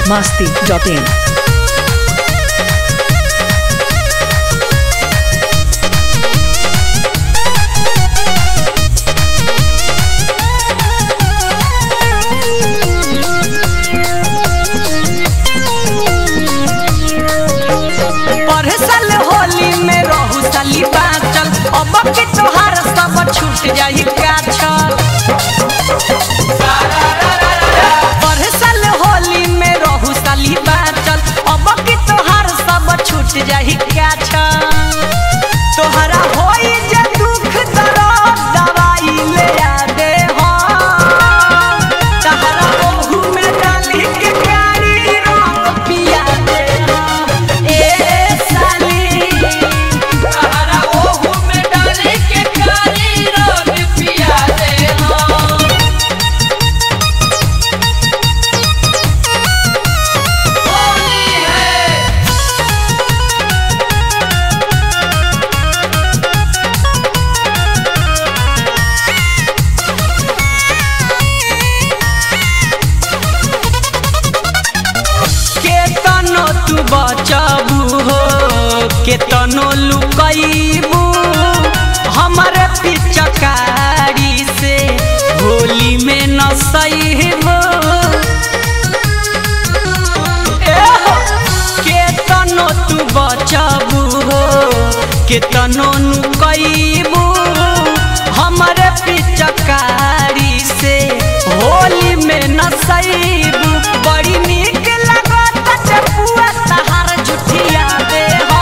biharmasti.in साली बाचल अब के तोहार सब छूट जाई काछल पढ़े साल होली में रहू साली बाचल अब के तोहार सब छूट जाई काछल तोहरा होई जे दुख दर्द दवाई ले आ दे हो तोहरा ओहू में डाली के कारी रंग पिया दे हो ए साली बचबू हो केतनो लुकैबू हमारे पिचकारी से होली में न सहीबू केतनो तू बचबू हो केतनो लुकैबू हमारे पिचकारी से होली में न सहीबू बड़ी नीक पुआ तहार जुठिया दे हो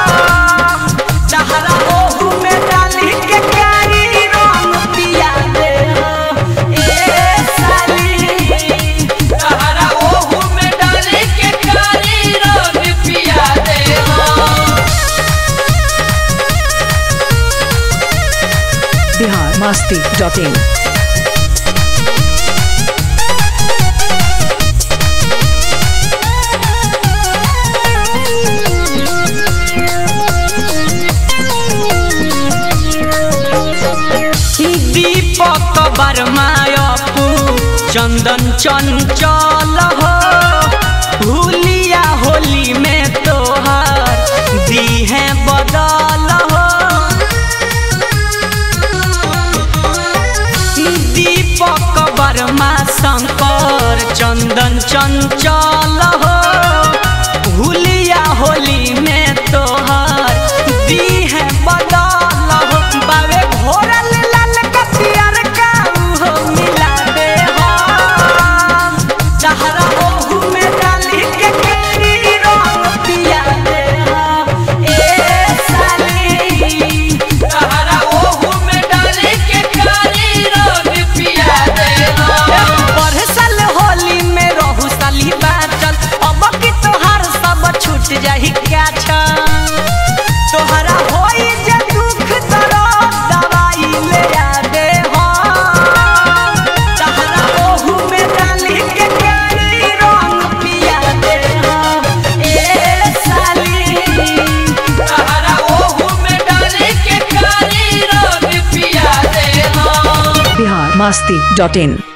तहारा ओहू में डाली के कारी रंग पिया दे हो ए साली तहारा ओहू में डाली के कारी रंग पिया दे हो biharmasti.in दीपक वर्मा अपू चंदन चंचल हो भूलिया होली में तोहार दी है बदल हो दीपक वर्मा शंकर चंदन चंचल हो भूलिया होली में तोहार दी है बदल हो बावे घोरल जाही तोहरा होई जे दुख दर्द दवाई ले आ दे हो तोहरा ओहू में डाली के कारी रंग पिया दे हो ए साली तोहरा ओहू में डाली के कारी रंग पिया दे हो biharmasti.in